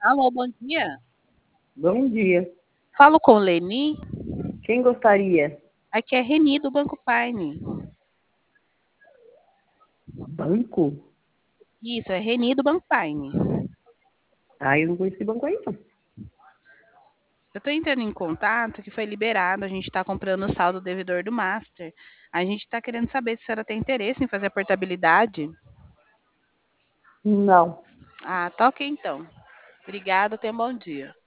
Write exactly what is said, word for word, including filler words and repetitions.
Alô, bom dia. Bom dia. Falo com Leni. Quem gostaria? Aqui é Reni, do Banco Paine. Banco? Isso, é Reni, do Banco Paine. Ah, eu não conheci esse banco aí, não. Eu estou entrando em contato que foi liberado, a gente está comprando o saldo devedor do Master. A gente está querendo saber se a senhora tem interesse em fazer a portabilidade. Não. Ah, tá ok então. Obrigada, tenha um bom dia.